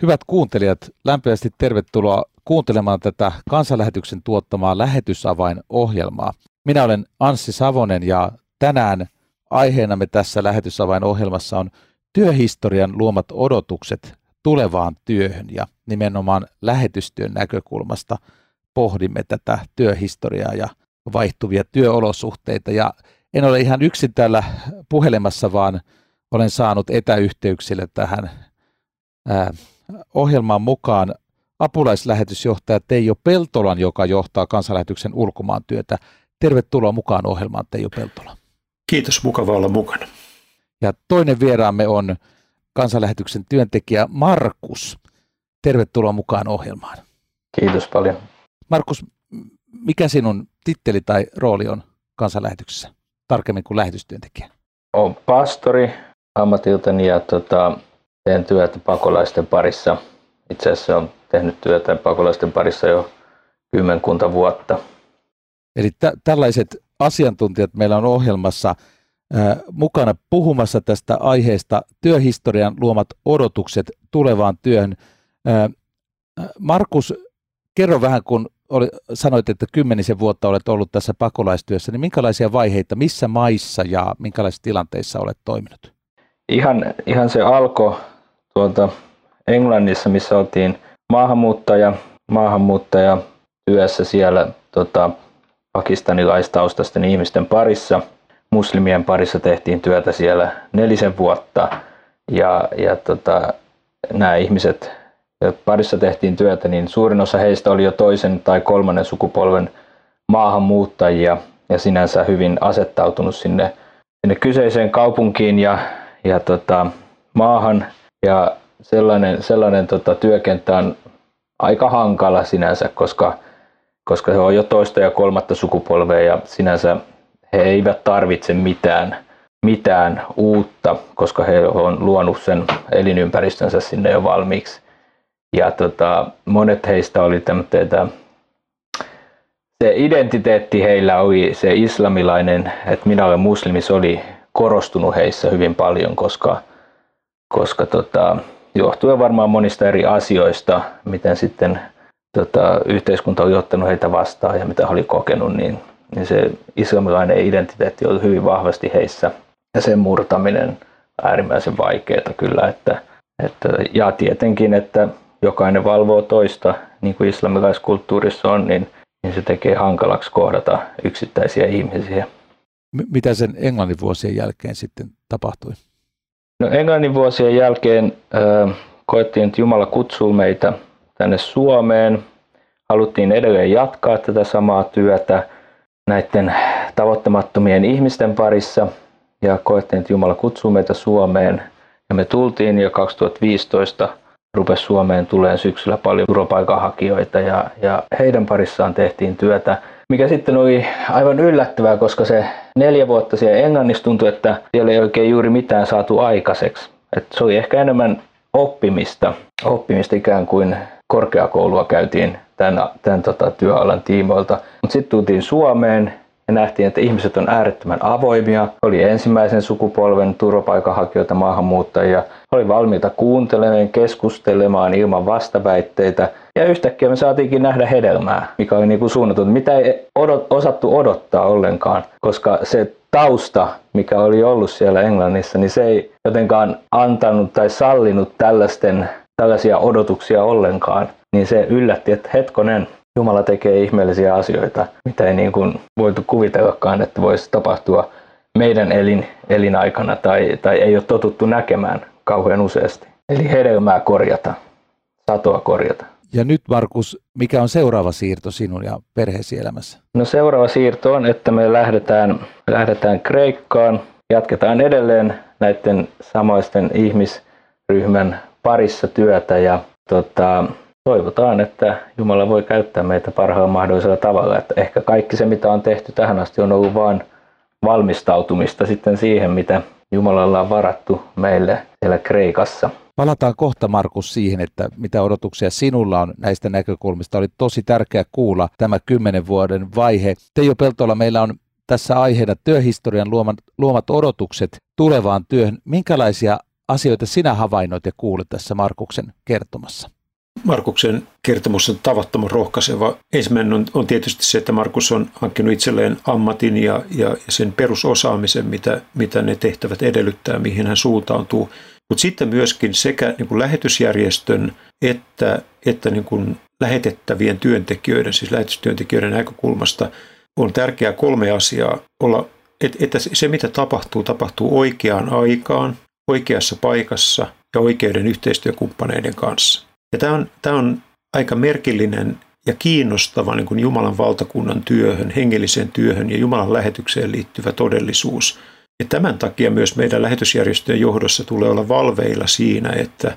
Hyvät kuuntelijat, lämpimästi tervetuloa kuuntelemaan tätä Kansanlähetyksen tuottamaa Lähetysavain-ohjelmaa. Minä olen Anssi Savonen ja tänään aiheenamme tässä Lähetysavain-ohjelmassa on työhistorian luomat odotukset tulevaan työhön ja nimenomaan lähetystyön näkökulmasta pohdimme tätä työhistoriaa ja vaihtuvia työolosuhteita. Ja en ole ihan yksin täällä puhelemassa, vaan olen saanut etäyhteyksille tähän ohjelmaan mukaan apulaislähetysjohtaja Teijo Peltolan, joka johtaa Kansanlähetyksen ulkomaantyötä. Tervetuloa mukaan ohjelmaan, Teijo Peltola. Kiitos, mukava olla mukana. Ja toinen vieraamme on Kansanlähetyksen työntekijä Markus. Tervetuloa mukaan ohjelmaan. Kiitos paljon. Markus, mikä sinun titteli tai rooli on Kansanlähetyksessä, tarkemmin kuin lähetystyöntekijä? Olen pastori ammatiltani ja teen työtä pakolaisten parissa. Itse asiassa olen tehnyt työtä pakolaisten parissa jo 10 vuotta. Eli tällaiset asiantuntijat meillä on ohjelmassa mukana puhumassa tästä aiheesta työhistorian luomat odotukset tulevaan työhön. Markus, kerro vähän, kun sanoit, että 10 vuotta olet ollut tässä pakolaistyössä, niin minkälaisia vaiheita, missä maissa ja minkälaisissa tilanteissa olet toiminut? Ihan se alkoi Englannissa, missä oltiin maahanmuuttaja työssä siellä pakistanilaistaustaisten ihmisten parissa. Muslimien parissa tehtiin työtä siellä 4 vuotta ja nämä ihmiset, jotka parissa tehtiin työtä, niin suurin osa heistä oli jo 2. tai 3. sukupolven maahanmuuttajia ja sinänsä hyvin asettautunut sinne kyseiseen kaupunkiin ja maahan. Ja sellainen työkenttä on aika hankala sinänsä, koska he on jo 2. ja 3. sukupolvea ja sinänsä he eivät tarvitse mitään uutta, koska he on luonut sen elinympäristönsä sinne jo valmiiksi. Ja monet heistä oli tämmöitä, se identiteetti heillä oli se islamilainen, että minä olen muslimi, se oli korostunut heissä hyvin paljon, koska johtuen varmaan monista eri asioista, miten sitten yhteiskunta on ottanut heitä vastaan ja mitä he oli kokenut, niin se islamilainen identiteetti oli hyvin vahvasti heissä ja sen murtaminen äärimmäisen vaikeaa kyllä, ja tietenkin, että jokainen valvoo toista, niin kuin islamilaiskulttuurissa on, niin se tekee hankalaksi kohdata yksittäisiä ihmisiä. Mitä sen Englannin vuosien jälkeen sitten tapahtui? No, Englannin vuosien jälkeen koettiin, että Jumala kutsuu meitä tänne Suomeen. Haluttiin edelleen jatkaa tätä samaa työtä näiden tavoittamattomien ihmisten parissa ja koettiin, että Jumala kutsuu meitä Suomeen. Ja me tultiin ja 2015 rupesi Suomeen tulemaan syksyllä paljon turvapaikanhakijoita ja heidän parissaan tehtiin työtä, mikä sitten oli aivan yllättävää, koska se 4 vuotta siellä Englannissa tuntui, että siellä ei oikein juuri mitään saatu aikaiseksi. Että se oli ehkä enemmän oppimista ikään kuin korkeakoulua käytiin tämän työalan tiimoilta. Mutta sitten tultiin Suomeen ja nähtiin, että ihmiset on äärettömän avoimia. Oli ensimmäisen sukupolven turvapaikanhakijoita, maahanmuuttajia. Oli valmiita kuuntelemaan, keskustelemaan ilman vastaväitteitä. Ja yhtäkkiä me saatiinkin nähdä hedelmää, mikä oli niin kuin suunnattu, mitä ei osattu odottaa ollenkaan, koska se tausta, mikä oli ollut siellä Englannissa, niin se ei jotenkaan antanut tai sallinut tällaisia odotuksia ollenkaan. Niin se yllätti, että hetkonen, Jumala tekee ihmeellisiä asioita, mitä ei niin kuin voitu kuvitellakaan, että voisi tapahtua meidän elinaikana tai ei ole totuttu näkemään kauhean useasti. Eli hedelmää korjata, satoa korjata. Ja nyt, Markus, mikä on seuraava siirto sinun ja perheesi elämässä? No, seuraava siirto on, että me lähdetään Kreikkaan. Jatketaan edelleen näiden samaisten ihmisryhmän parissa työtä ja toivotaan, että Jumala voi käyttää meitä parhaalla mahdollisella tavalla. Että ehkä kaikki se, mitä on tehty tähän asti, on ollut vain valmistautumista sitten siihen, mitä Jumalalla on varattu meille siellä Kreikassa. Palataan kohta, Markus, siihen, että mitä odotuksia sinulla on näistä näkökulmista. Oli tosi tärkeää kuulla tämä 10 vuoden vaihe. Teijo Peltola, meillä on tässä aiheena työhistorian luomat odotukset tulevaan työhön. Minkälaisia asioita sinä havainnoit ja kuulit tässä Markuksen kertomassa? Markuksen kertomus on tavattoman rohkaiseva. Ensimmäinen on tietysti se, että Markus on hankkinut itselleen ammatin ja sen perusosaamisen, mitä ne tehtävät edellyttää, mihin hän suuntautuu. Mutta sitten myöskin sekä niin kuin lähetysjärjestön että niin kuin lähetettävien työntekijöiden, siis lähetystyöntekijöiden näkökulmasta on tärkeää 3 asiaa olla, että se mitä tapahtuu oikeaan aikaan, oikeassa paikassa ja oikeiden yhteistyökumppaneiden kanssa. Ja tämä on aika merkillinen ja kiinnostava niin kuin Jumalan valtakunnan työhön, hengelliseen työhön ja Jumalan lähetykseen liittyvä todellisuus. Ja tämän takia myös meidän lähetysjärjestöjen johdossa tulee olla valveilla siinä,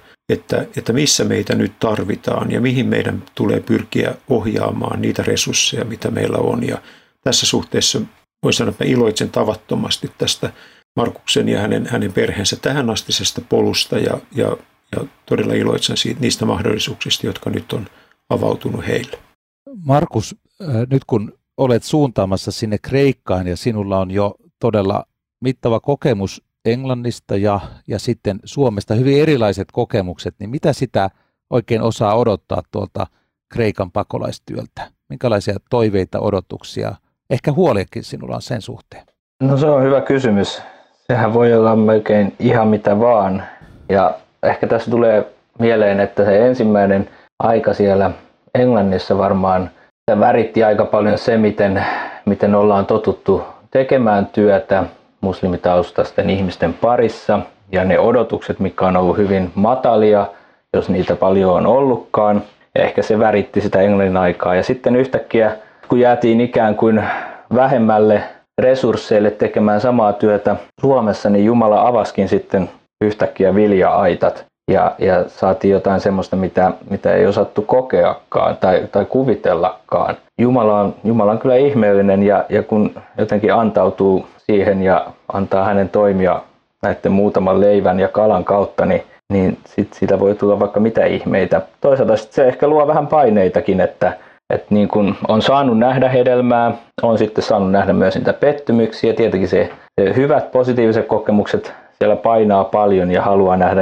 että missä meitä nyt tarvitaan ja mihin meidän tulee pyrkiä ohjaamaan niitä resursseja, mitä meillä on. Ja tässä suhteessa voin sanoa, että iloitsen tavattomasti tästä Markuksen ja hänen perheensä tähän astisesta polusta ja todella iloitsen niistä mahdollisuuksista, jotka nyt on avautunut heille. Markus, nyt kun olet suuntaamassa sinne Kreikkaan ja sinulla on jo todella mittava kokemus Englannista ja sitten Suomesta, hyvin erilaiset kokemukset, niin mitä sitä oikein osaa odottaa tuolta Kreikan pakolaistyöltä? Minkälaisia toiveita, odotuksia, ehkä huoliakin sinulla on sen suhteen? No se on hyvä kysymys. Sehän voi olla melkein ihan mitä vaan. Ja ehkä tässä tulee mieleen, että se ensimmäinen aika siellä Englannissa varmaan väritti aika paljon se, miten ollaan totuttu tekemään työtä muslimitaustaisten ihmisten parissa. Ja ne odotukset, mitkä on ollut hyvin matalia, jos niitä paljon on ollutkaan. Ja ehkä se väritti sitä Englannin aikaa. Ja sitten yhtäkkiä, kun jäätiin ikään kuin vähemmälle resursseille tekemään samaa työtä Suomessa, niin Jumala avaskin sitten yhtäkkiä vilja-aitat ja saatiin jotain semmoista, mitä ei osattu kokeakaan tai kuvitellakaan. Jumala on kyllä ihmeellinen ja kun jotenkin antautuu siihen ja antaa hänen toimia näiden muutaman leivän ja kalan kautta, niin siitä voi tulla vaikka mitä ihmeitä. Toisaalta se ehkä luo vähän paineitakin, että niin kun on saanut nähdä hedelmää, on sitten saanut nähdä myös niitä pettymyksiä. Tietenkin se hyvät positiiviset kokemukset siellä painaa paljon ja haluaa nähdä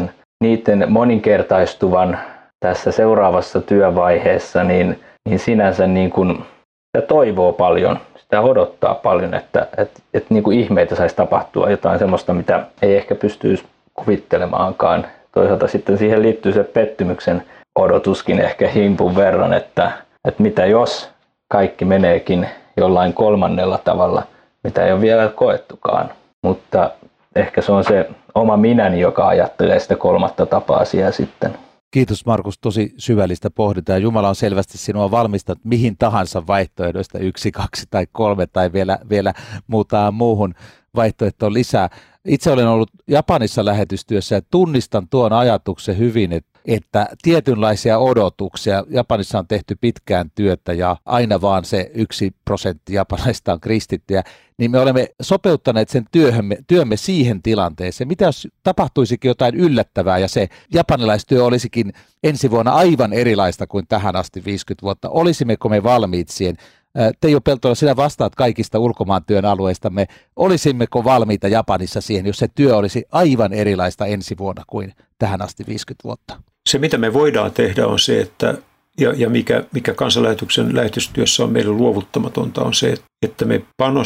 niiden moninkertaistuvan tässä seuraavassa työvaiheessa, niin sinänsä niin kun sitä toivoo paljon, sitä odottaa paljon, että niin kun ihmeitä saisi tapahtua, jotain sellaista, mitä ei ehkä pystyisi kuvittelemaankaan. Toisaalta sitten siihen liittyy se pettymyksen odotuskin ehkä himpun verran, että mitä jos kaikki meneekin jollain kolmannella tavalla, mitä ei ole vielä koettukaan. Mutta ehkä se on se oma minäni, joka ajattelee sitä kolmatta tapaa siellä sitten. Kiitos Markus, tosi syvällistä pohdintaa. Jumala on selvästi sinua valmistanut mihin tahansa vaihtoehdoista 1, 2 tai 3 tai vielä muutaan muuhun vaihtoehtoon lisää. Itse olen ollut Japanissa lähetystyössä ja tunnistan tuon ajatuksen hyvin, että tietynlaisia odotuksia, Japanissa on tehty pitkään työtä ja aina vaan se 1% japanilaisista on kristittyjä, niin me olemme sopeuttaneet sen työmme siihen tilanteeseen. Mitä jos tapahtuisikin jotain yllättävää ja se japanilaistyö olisikin ensi vuonna aivan erilaista kuin tähän asti 50 vuotta? Olisimmeko me valmiit siihen? Teijo Peltola, sinä vastaat kaikista ulkomaantyön alueistamme. Olisimmeko valmiita Japanissa siihen, jos se työ olisi aivan erilaista ensi vuonna kuin tähän asti 50 vuotta? Se, mitä me voidaan tehdä, on se, ja mikä kansanlähetyksen lähetystyössä on meille luovuttamatonta, on se, että me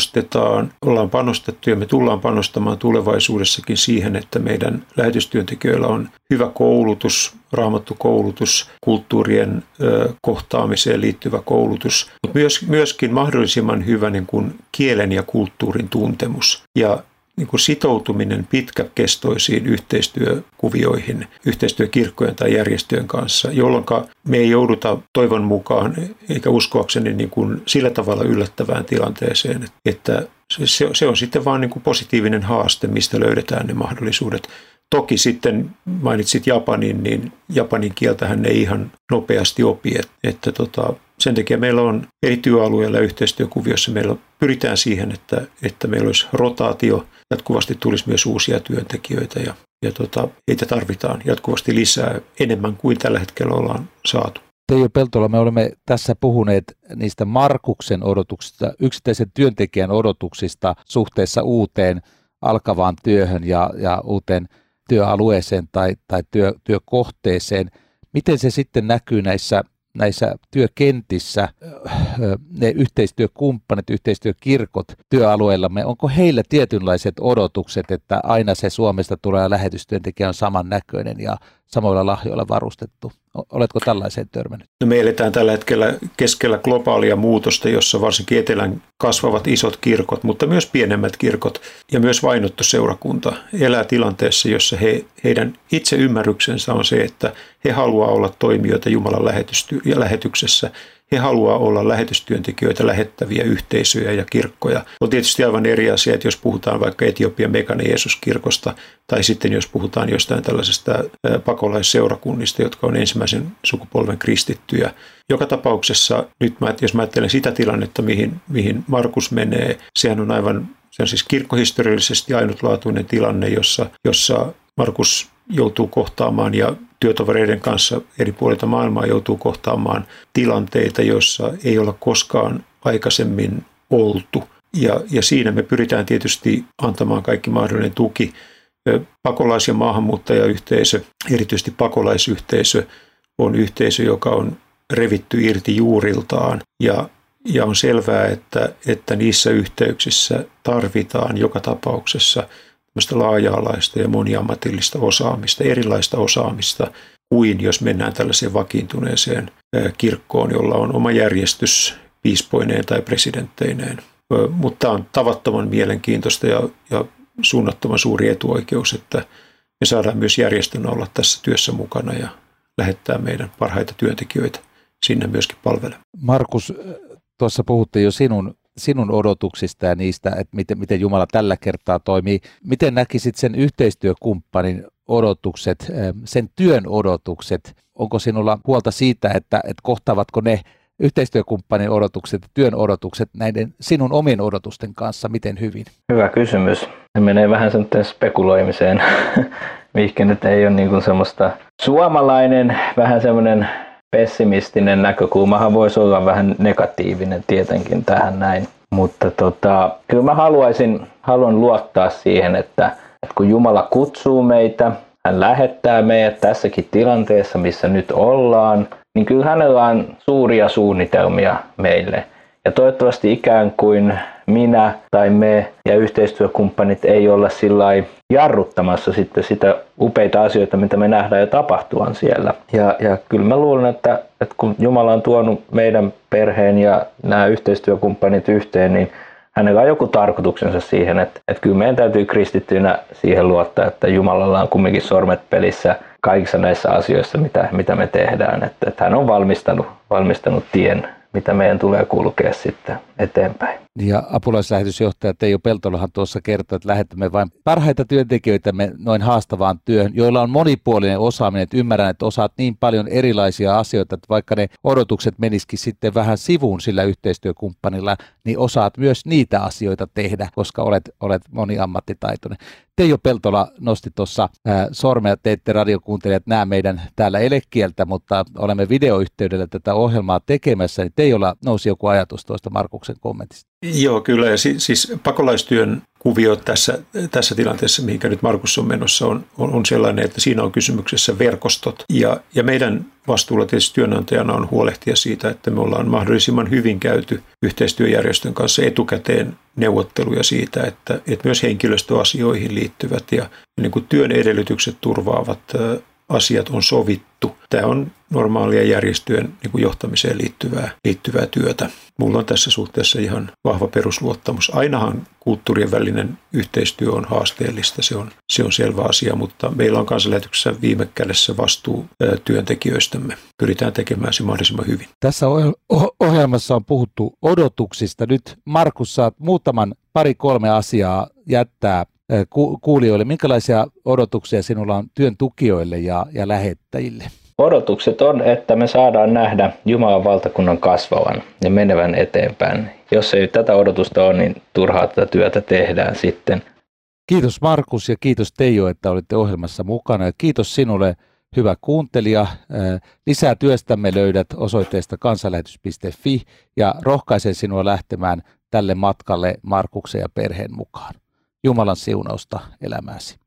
ollaan panostettu ja me tullaan panostamaan tulevaisuudessakin siihen, että meidän lähetystyöntekijöillä on hyvä koulutus, raamattukoulutus, kulttuurien kohtaamiseen liittyvä koulutus, mutta myöskin mahdollisimman hyvä niin kuin kielen ja kulttuurin tuntemus ja niin kuin sitoutuminen pitkäkestoisiin yhteistyökuvioihin, yhteistyökirkkojen tai järjestöjen kanssa, jolloin me ei jouduta toivon mukaan, eikä uskoakseni niin kuin sillä tavalla yllättävään tilanteeseen, että se on sitten vaan niin kuin positiivinen haaste, mistä löydetään ne mahdollisuudet. Toki sitten mainitsit Japanin, niin japanin kieltähän ei ihan nopeasti opi, että sen takia meillä on eri työalueilla ja yhteistyökuviossa meillä pyritään siihen, että meillä olisi rotaatio, jatkuvasti tulisi myös uusia työntekijöitä ja heitä tarvitaan jatkuvasti lisää enemmän kuin tällä hetkellä ollaan saatu. Teijo Peltola, me olemme tässä puhuneet niistä Markuksen odotuksista, yksittäisen työntekijän odotuksista suhteessa uuteen alkavaan työhön ja uuteen työalueeseen tai työkohteeseen. Miten se sitten näkyy näissä työkentissä, ne yhteistyökumppanit, yhteistyökirkot työalueillamme, onko heillä tietynlaiset odotukset, että aina se Suomesta tulee lähetystyöntekijä on samannäköinen ja samoilla lahjoilla varustettu? Oletko tällaiseen törmännyt? No me eletään tällä hetkellä keskellä globaalia muutosta, jossa varsinkin etelän kasvavat isot kirkot, mutta myös pienemmät kirkot ja myös vainottu seurakunta elää tilanteessa, jossa heidän itse ymmärryksensä on se, että he haluaa olla toimijoita Jumalan lähetyksessä. He haluaa olla lähetystyöntekijöitä lähettäviä yhteisöjä ja kirkkoja. On tietysti aivan eri asia, että jos puhutaan vaikka Etiopian Mekane Jeesus-kirkosta tai sitten jos puhutaan jostain tällaisesta pakolaisseurakunnista, jotka on ensimmäisen sukupolven kristittyjä. Joka tapauksessa nyt jos mä ajattelen sitä tilannetta, mihin Markus menee, se on siis kirkkohistoriallisesti ainutlaatuinen tilanne, jossa Markus joutuu kohtaamaan ja työtovereiden kanssa eri puolilta maailmaa joutuu kohtaamaan tilanteita, joissa ei olla koskaan aikaisemmin oltu. Ja siinä me pyritään tietysti antamaan kaikki mahdollinen tuki. Pakolais- ja maahanmuuttajayhteisö, erityisesti pakolaisyhteisö, on yhteisö, joka on revitty irti juuriltaan. Ja on selvää, että niissä yhteyksissä tarvitaan joka tapauksessa laaja-alaista ja moniammatillista osaamista, erilaista osaamista kuin jos mennään tällaiseen vakiintuneeseen kirkkoon, jolla on oma järjestys piispoineen tai presidentteineen. Mutta on tavattoman mielenkiintoista ja suunnattoman suuri etuoikeus, että me saadaan myös järjestönä olla tässä työssä mukana ja lähettää meidän parhaita työntekijöitä sinne myöskin palvelemaan. Markus, tuossa puhuttiin jo sinun odotuksista ja niistä, että miten Jumala tällä kertaa toimii. Miten näkisit sen yhteistyökumppanin odotukset, sen työn odotukset? Onko sinulla huolta siitä, että kohtaavatko ne yhteistyökumppanin odotukset ja työn odotukset näiden sinun omien odotusten kanssa miten hyvin? Hyvä kysymys. Se menee vähän semmoinen spekuloimiseen, mihinkä nyt ei ole niin kuin semmoista suomalainen, vähän semmoinen pessimistinen näkökulmahan voisi olla vähän negatiivinen tietenkin tähän näin. Mutta kyllä mä haluan luottaa siihen, että kun Jumala kutsuu meitä, hän lähettää meidät tässäkin tilanteessa, missä nyt ollaan, niin kyllä hänellä on suuria suunnitelmia meille. Ja toivottavasti ikään kuin minä tai me ja yhteistyökumppanit ei olla sillai jarruttamassa sitten sitä upeita asioita, mitä me nähdään jo tapahtuvan siellä. Ja kyllä mä luulen, että kun Jumala on tuonut meidän perheen ja nämä yhteistyökumppanit yhteen, niin hänellä on joku tarkoituksensa siihen, että kyllä meidän täytyy kristittyinä siihen luottaa, että Jumalalla on kumminkin sormet pelissä kaikissa näissä asioissa, mitä me tehdään. Että hän on valmistanut tien, mitä meidän tulee kulkea sitten eteenpäin. Ja apulaislähetysjohtaja Teijo Peltolahan tuossa kertoi, että lähetämme vain parhaita työntekijöitämme noin haastavaan työhön, joilla on monipuolinen osaaminen. Että ymmärrän, että osaat niin paljon erilaisia asioita, että vaikka ne odotukset menisikin sitten vähän sivuun sillä yhteistyökumppanilla, niin osaat myös niitä asioita tehdä, koska olet moniammattitaitoinen. Teijo Peltola nosti tuossa sormea, te ette radiokuuntelijat näe meidän täällä elekieltä, mutta olemme videoyhteydellä tätä ohjelmaa tekemässä, niin Teijolla nousi joku ajatus tuosta Markuksen kommentista. Joo, kyllä. Ja siis pakolaistyön kuvio tässä tilanteessa, mihinkä nyt Markus on menossa, on sellainen, että siinä on kysymyksessä verkostot. Ja meidän vastuulla tietysti työnantajana on huolehtia siitä, että me ollaan mahdollisimman hyvin käyty yhteistyöjärjestön kanssa etukäteen neuvotteluja siitä, että myös henkilöstöasioihin liittyvät ja niin kuin työn edellytykset turvaavat asiat on sovittu. Tämä on normaalia järjestöjen niin kuin johtamiseen liittyvää työtä. Mulla on tässä suhteessa ihan vahva perusluottamus. Ainahan kulttuurien välinen yhteistyö on haasteellista, se on selvä asia, mutta meillä on kansanlähetyksessä viime kädessä vastuu työntekijöistämme. Pyritään tekemään se mahdollisimman hyvin. Tässä ohjelmassa on puhuttu odotuksista. Nyt Markus, saat muutaman 2-3 asiaa jättää kuulijoille. Minkälaisia odotuksia sinulla on työn tukijoille ja lähettäjille? Odotukset on, että me saadaan nähdä Jumalan valtakunnan kasvavan ja menevän eteenpäin. Jos ei tätä odotusta ole, niin turhaa tätä työtä tehdään sitten. Kiitos Markus ja kiitos Teijo, että olitte ohjelmassa mukana. Ja kiitos sinulle, hyvä kuuntelija. Lisää työstämme löydät osoitteesta kansanlähetys.fi ja rohkaisen sinua lähtemään tälle matkalle Markuksen ja perheen mukaan. Jumalan siunausta elämääsi.